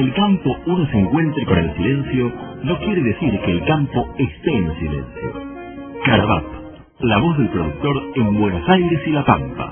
el campo uno se encuentre con el silencio, no quiere decir que el campo esté en silencio. Carvap, la voz del productor en Buenos Aires y La Pampa.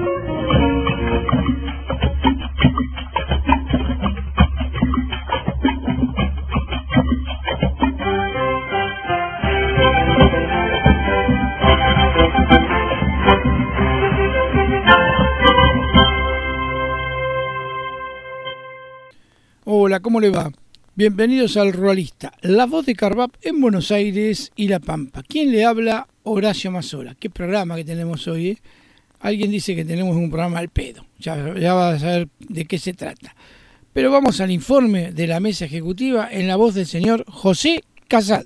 Hola, ¿cómo le va? Bienvenidos al Ruralista, la voz de Carvap en Buenos Aires y La Pampa. ¿Quién le habla? Horacio Mazzola. ¿Qué programa que tenemos hoy? Alguien dice que tenemos un programa al pedo. Ya va a saber de qué se trata. Pero vamos al informe de la mesa ejecutiva en la voz del señor José Casal.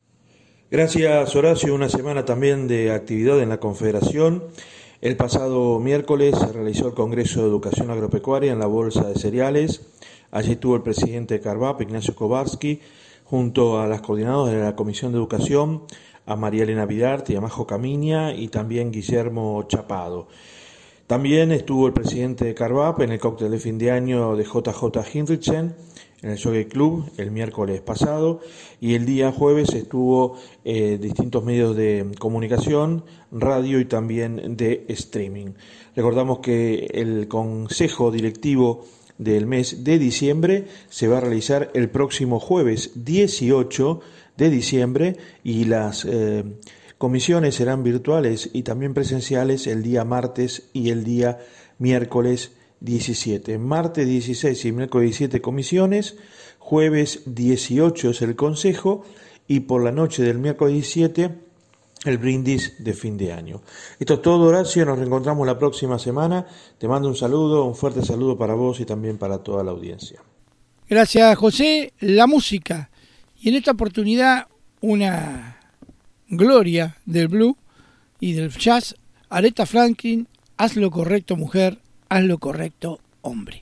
Gracias, Horacio. Una semana también de actividad en la Confederación. El pasado miércoles se realizó el Congreso de Educación Agropecuaria en la Bolsa de Cereales. Allí estuvo el presidente de Carvap, Ignacio Kovarsky, junto a las coordinadoras de la Comisión de Educación, a María Elena Vidarte y a Majo Camiña, y también Guillermo Chapado. También estuvo el presidente de Carvap en el cóctel de fin de año de JJ Hinrichsen, en el Jockey Club, el miércoles pasado, y el día jueves estuvo distintos medios de comunicación, radio y también de streaming. Recordamos que el Consejo Directivo del mes de diciembre se va a realizar el próximo jueves 18 de diciembre y las comisiones serán virtuales y también presenciales el día martes y el día miércoles 17. Martes 16 y miércoles 17 comisiones, jueves 18 es el consejo y por la noche del miércoles 17 el brindis de fin de año. Esto es todo, Horacio. Nos reencontramos la próxima semana. Te mando un saludo, un fuerte saludo para vos y también para toda la audiencia. Gracias, José. La música. Y en esta oportunidad, una gloria del blues y del jazz. Aretha Franklin, haz lo correcto, mujer, haz lo correcto, hombre.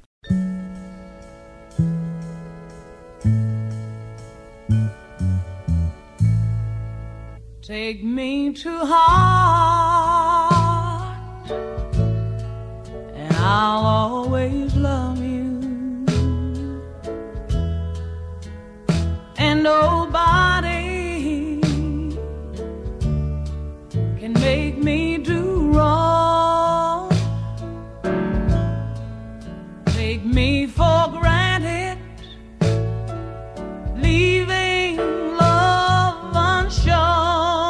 Take me to heart, and I'll always love you, and nobody can make me do wrong. Take me for granted, leaving love unshown.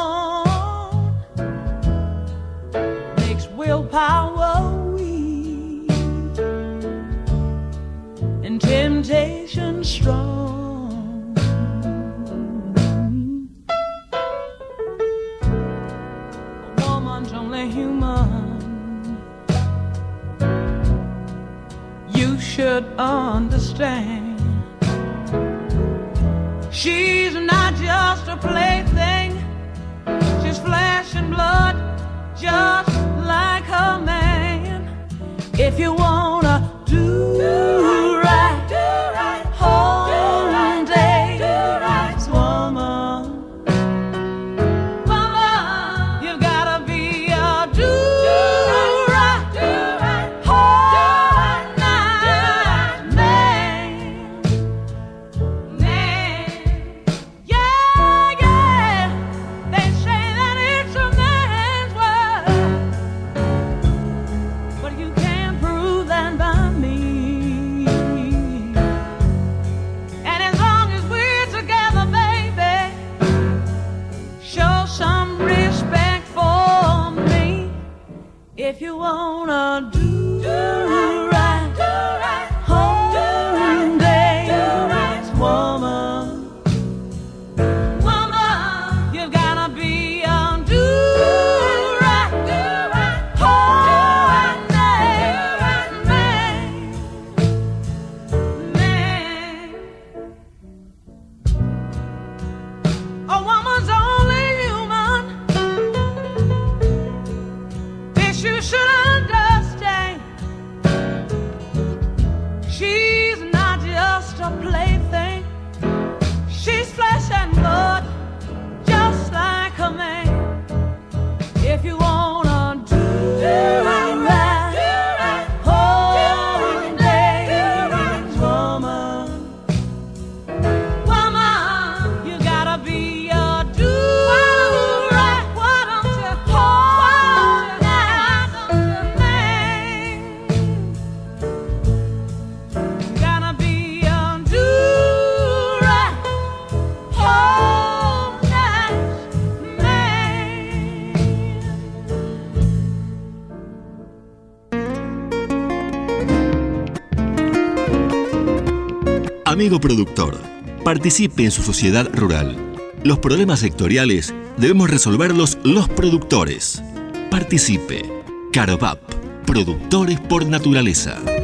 Willpower weak and temptation strong. A woman's only human. You should understand. She's not just a plaything. She's flesh and blood, just like a man. If you wanna do right, whole day, woman, you gotta be a do right, whole night man. Yeah, they say that it's a man's world, but you can't prove that by me. And as long as we're together, baby, show some respect for me. If you wanna do right, whole day, woman, you've gotta be a do right, whole night man. A woman's only human. This you should understand. She's not just a plaything. She's flesh and blood, just like a man. If you wanna do right, whole day, woman, Amigo productor, participe en su sociedad rural. Los problemas sectoriales debemos resolverlos los productores. Participe. Carvap, productores por naturaleza.